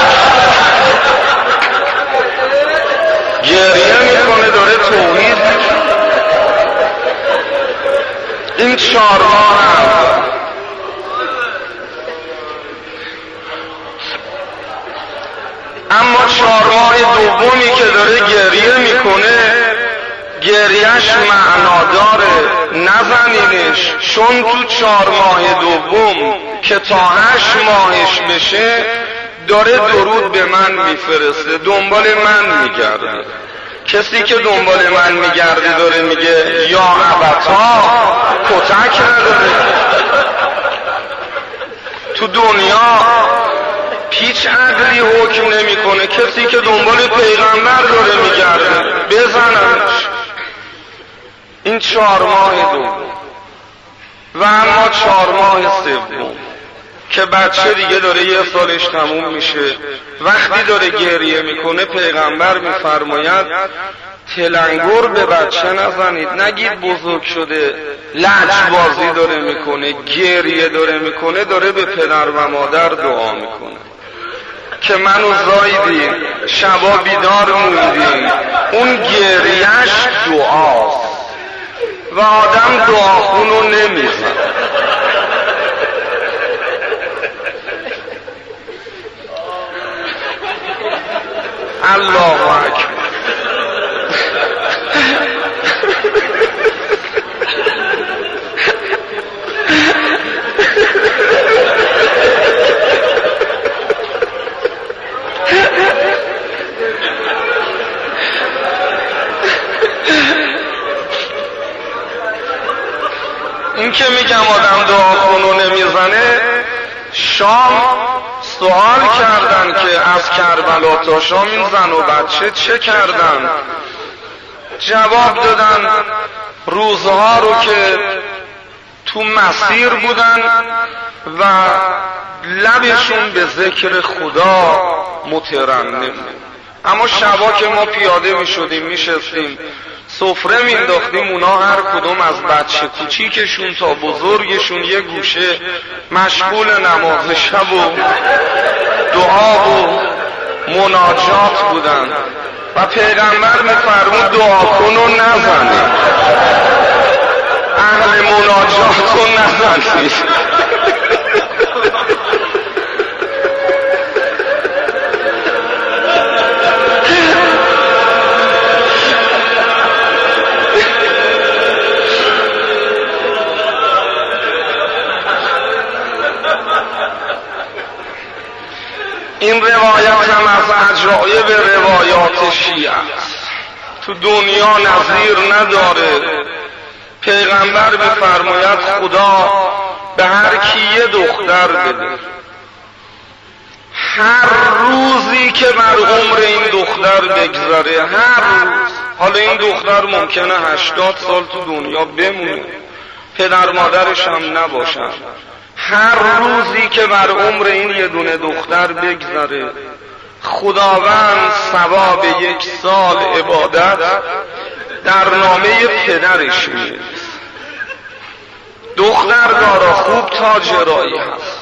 گریه میکنه داره توحید. این 4 ماه هم اما 4 ماه دومی که داره گریه میکنه گریهش معناداره، نزنینش، چون تو 4 ماه دوم که تا 8 ماهش بشه داره درود به من میفرسته، دنبال من میگرده. کسی که دنبال من میگرده داره میگه یا ابتا کتک نداره. تو دنیا هیچ عقلی حکم نمیکنه، کسی که دنبال پیغمبر داره میگرده بزننش. این 4 ماه دوم. و اما 4 ماه سوم که بچه دیگه داره 1 سالش تموم میشه، وقتی داره گریه میکنه پیغمبر میفرماید تلنگر به بچه نزنید، نگید بزرگ شده، لجبازی داره میکنه، گریه داره میکنه، داره به پدر و مادر دعا میکنه که منو زاییدین، شبا بیدار موندین. اون گریهش دعاست و آدم دعاخونو نمیزن. الله اکبر. این که میگم آدم دعاخونو نمیزنه، شام سوال کردن که از کربلا تا شام این زن و بچه چه کردن؟ جواب دادن روزها رو که تو مسیر بودن و لبشون به ذکر خدا مترنم. اما شبا که ما پیاده می شدیم می شستیم سفره می انداختیم، اونا هر کدوم از بچه کوچیکشون تا بزرگشون یه گوشه مشغول نماز شب و دعا و مناجات بودن و پیغمبر می فرمود دعا کنو نزنید، اهل مناجات رو نزنید. این روایت هم از عجایب روایات شیعه است، تو دنیا نظیر نداره. پیغمبر بفرماید خدا به هر کی یه دختر بده، هر روزی که بر عمر این دختر بگذره، هر روز، حالا این دختر ممکنه 80 سال تو دنیا بمونه، پدر مادرش هم نباشن، هر روزی که بر عمر این یه دونه دختر بگذره خداوند ثواب 1 سال عبادت در نامه پدرش می‌نویسه. دختر داره خوب تاجرایی هست.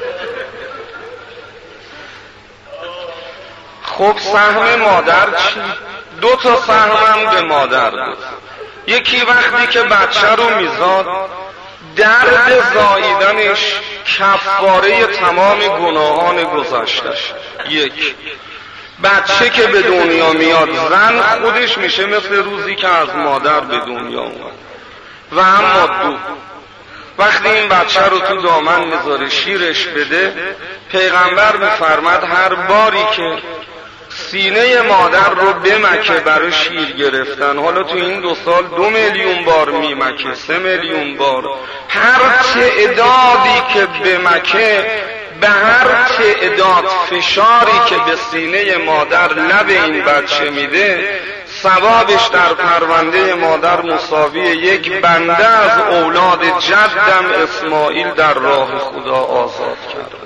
خب سهم مادر چی؟ 2 تا سهمم به مادر بود. یکی وقتی که بچه رو میزاد درد زاییدنش کفاره تمام گناهان گذشته‌اش. 1 بچه که به دنیا میاد زن خودش میشه مثل روزی که از مادر به دنیا اومد. و اما 2 وقتی این بچه رو تو دامن میذاره شیرش بده، پیغمبر میفرماد هر باری که سینه مادر رو بمکه برای شیر گرفتن، حالا تو این 2 سال 2 میلیون بار میمکه، 3 میلیون بار، هر تعدادی که بمکه به هر تعداد فشاری که به سینه مادر لب این بچه میده ثوابش در پرونده مادر مساوی یک بنده از اولاد جدم اسماعیل در راه خدا آزاد کردم.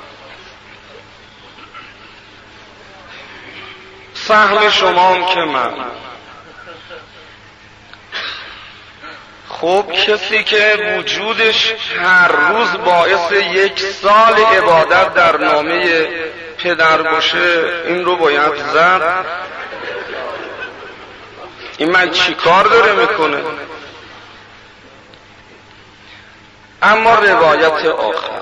سهم شمام که من. خب کسی که وجودش هر روز باعث 1 سال عبادت در نامه پدر باشه، این رو باید زد. این من چی کار داره میکنه؟ اما روایت آخر،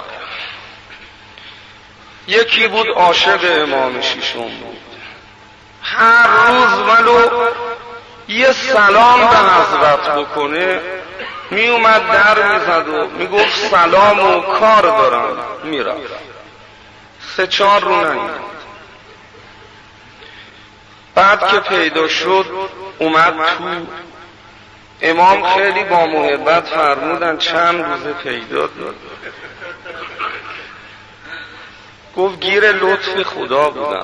یکی بود عاشق امام ششم بود، هر روز ولو یه سلام به حضرت بکنه می اومد در میزد و میگفت سلام و کار دارم، میرفت. 3-4 رو نمیاد. بعد که پیدا شد اومد تو. امام خیلی با محبت فرمودن چند روزه پیدا داد. گفت گیر لطف خدا بودم.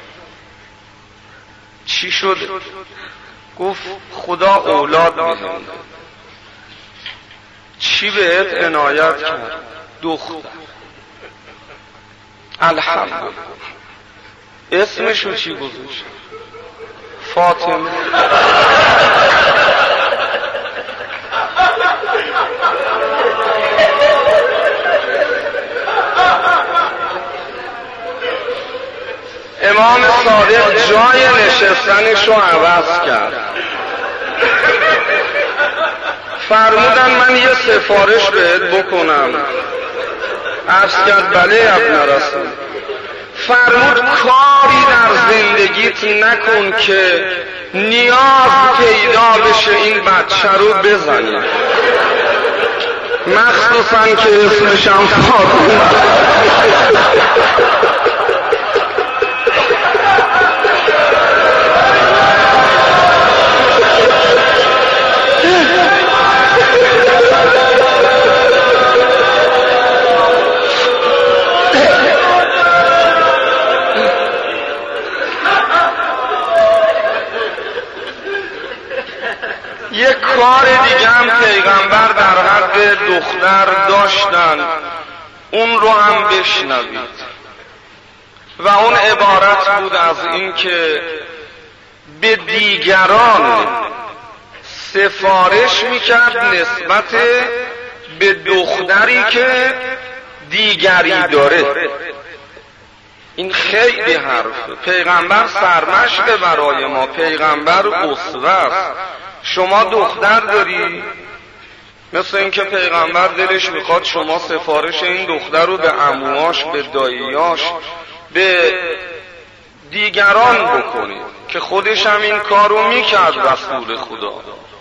چی شد؟ گفت خدا اولاد بهم داد. چی بهت عنایت کرد؟ دختر. الحمدلله. اسمشو چی گذاشت؟ فاطمه. امام صادق جای نشستنش رو عوض کرد. فرمودن من یه سفارش بهت بکنم. عرض کرد بله ابن رسول. فرمود کاری در زندگیت نکن که نیاز پیدا بشه این بچه رو بزنی، مخصوصا که اسمشم فاطمه. یک کار دیگه هم پیغمبر در حق دختر داشتن، اون رو هم بشنوید. و اون عبارت بود از این که به دیگران سفارش میکرد نسبت به دختری که دیگری داره. این خیلی حرفه. پیغمبر سرمشق برای ما، پیغمبر اسوه است. شما دختر داری؟ مثل اینکه پیغمبر دلش میخواد شما سفارش این دختر رو به عموهاش، به داییاش، به دیگران بکنید که خودش هم این کار رو میکرد رسول خدا.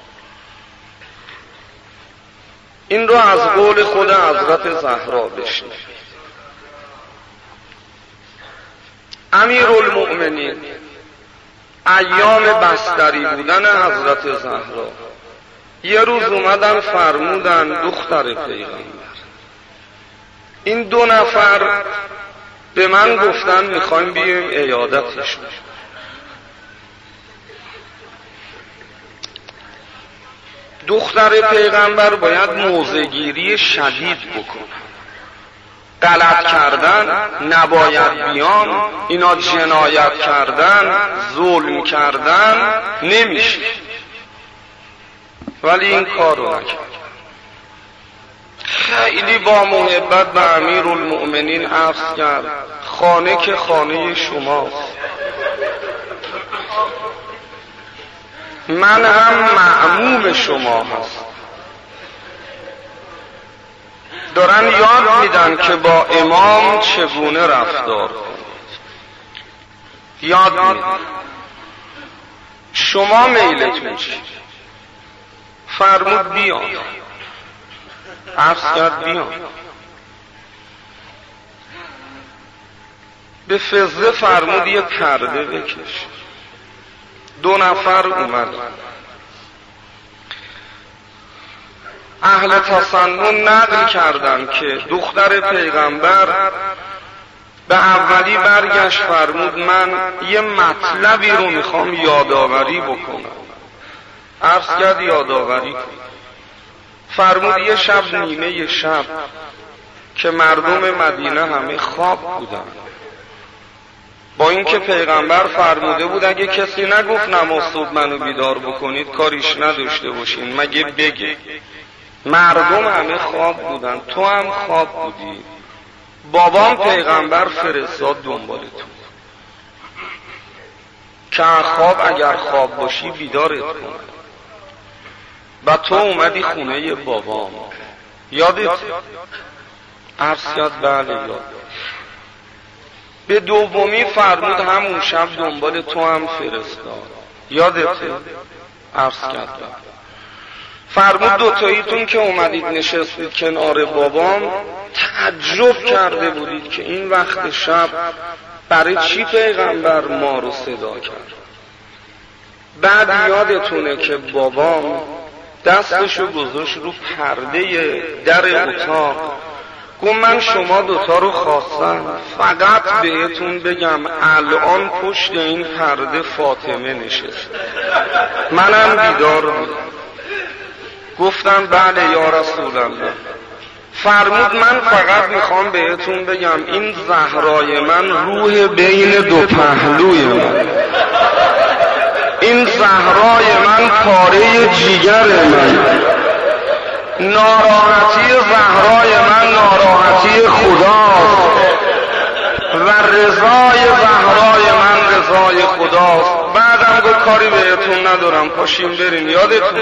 این رو از قول خود حضرت زهرا بشنوید. امیرالمؤمنین ایام بستری بودن حضرت زهرا یه روز اومدن فرمودن دختر پیغمبر، این 2 نفر به من گفتن میخوایم بیایم عیادتشون. دختر پیغمبر باید موضع‌گیری شدید بکنه. غلط کردن نباید بیان، اینا جنایت کردن، ظلم کردن نمیشه. ولی این کار رو نکرد. خیلی با محبت به امیرالمؤمنین عرض کرد خانه که خانه شماست، من هم مأموم شما هست. دارن یاد میدن که با امام چگونه رفتار کنید. یاد میدن شما میلتون چی؟ فرمود بیان. عرض کرد بیان. به فضه فرمود یه پرده بکش. 2 نفر اومد. اهل تسنن نقل کردن که دختر پیغمبر به اولی برگشت فرمود من یه مطلبی رو میخوام یادآوری بکنم. عرض کرد یادآوری کن. فرمود یه شب نیمه شب که مردم مدینه همه خواب بودن، با اینکه پیغمبر فرموده بود اگه کسی نگفت نماز صبح منو بیدار بکنید کاریش نداشته باشین، مگه بگه. مردم همه خواب بودن، تو هم خواب بودی. بابام پیغمبر فرستاد دنبال تو که خواب اگر خواب باشی بیدارت کنه. و تو اومدی خونه بابام، یادت؟ عرض کرد بله یاد. به دومی فرمود همون شب دنبال تو هم فرستاد، یادته؟ عرض کرد فرمود دوتاییتون که اومدید نشستید کنار بابام تعجب کرده بودید که این وقت شب برای چی پیغمبر ما رو صدا کرد. بعد یادتونه که بابام دستشو گذاشت رو پرده در اتاق، گفت من شما دوتا رو خواستم فقط بهتون بگم الان پشت این پرده فاطمه نشست. منم بیدار بودم. گفتم بله یا رسول الله. فرمود من فقط میخوام بهتون بگم این زهرای من روح بین دو پهلوی من، این زهرای من پاره جیگر من، ناراحتی زهرای من ناراحتی خداست و رضای زهرای من رضای خداست. بعدم گفت کاری بهتون ندارم پاشیم بریم. یادتون؟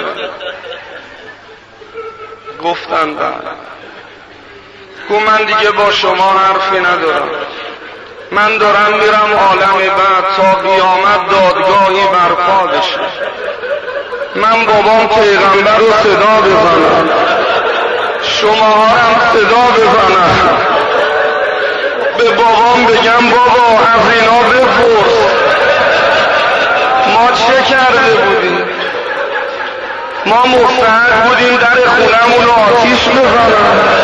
گفتن بله. گفت من دیگه با شما حرفی ندارم، من دارم میرم عالم بعد تا قیامت دادگاهی برپا بشه. من بابام پیغمبر رو صدا بزنم، شما هم صدا بزنم، به بابام بگم بابا از اینا بپرس ما چه کرده بودیم، ما مستحق بودیم در خونمون رو آتیش بزنم،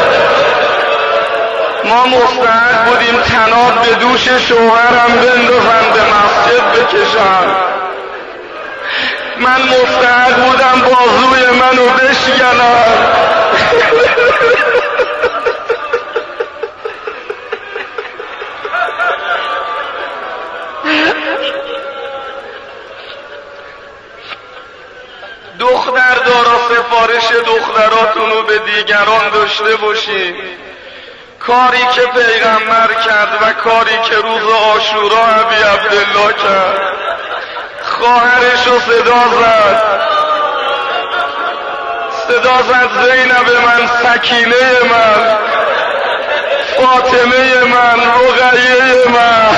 ما مستحق بودیم طناب به دوش شوهرم بندازن به مسجد بکشن، من مستحق بودم بازوی منو بشکنن. دختر دارا سفارش دختراتونو به دیگران داشته باشین. کاری که پیغمبر کرد و کاری که روز عاشورا ابی عبدالله کرد، خواهرشو صدا زد زینب من، سکینه من، فاطمه من، رقیه من.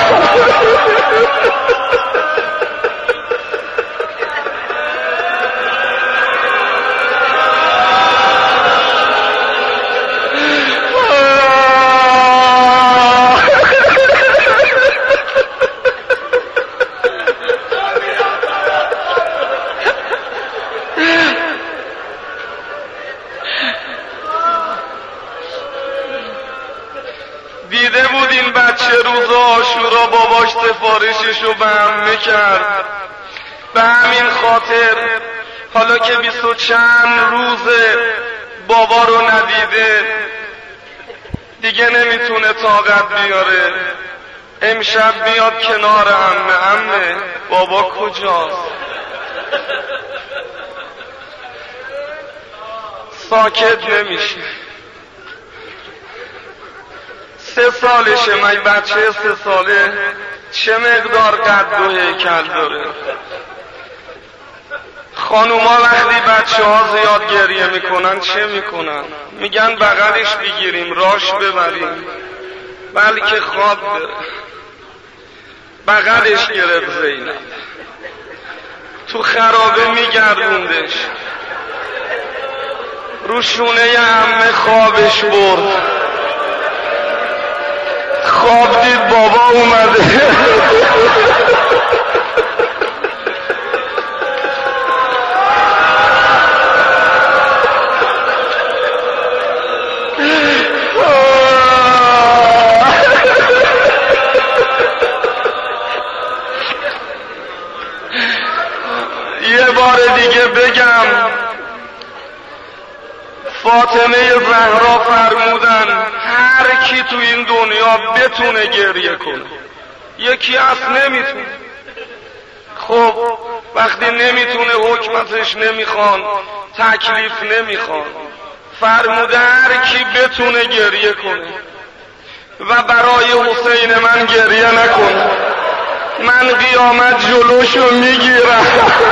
دیده بود این بچه روز عاشورا باباش سفارششو به عمه کرد، به همین خاطر حالا که 20 و چند روز بابا رو ندیده دیگه نمیتونه طاقت بیاره. امشب میاد کنار عمه بابا کجاست؟ ساکت نمیشه. 3 سالشه، من بچه 3 ساله چه مقدار قد و هیکل داره. خانوما وقتی بچه ها زیاد گریه میکنن چه میکنن؟ میگن بغلش بگیریم راش ببریم، بلکه خواب بره. بغلش گرفت زینب، تو خرابه میگردوندش، رو شونه عمه خوابش برد. خواب دید بابا اومده. بگم فاطمه زهرا فرمودن هر کی تو این دنیا بتونه گریه کنه، یکی هست نمیتونه. خب وقتی نمیتونه حکمتش نمیخوان، تکلیف نمیخوان، فرموده هر کی بتونه گریه کنه و برای حسین من گریه نکنه، من قیامت جلوشو میگیرم.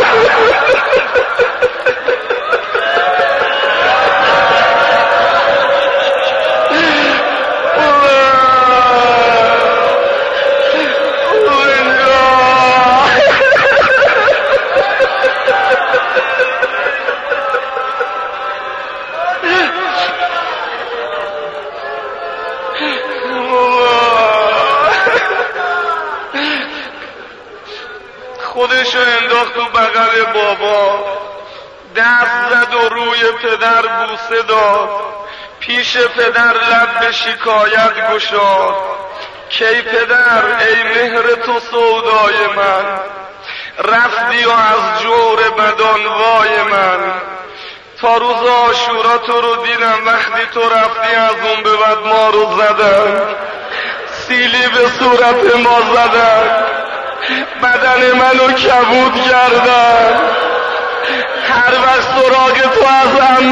خودشو انداخت تو بغل بابا، دست زد و روی پدر بوسه داد، پیش پدر لب به شکایت گشاد. کی پدر ای مهر تو سودای من، رفتی و از جور بدان وای من. تا روز عاشورا تو رو دیدم، وقتی تو رفتی از اون به بعد ما رو زدن، سیلی به صورت ما زدن، بدن منو کبود کردن. هر وقت سراغ تو از هم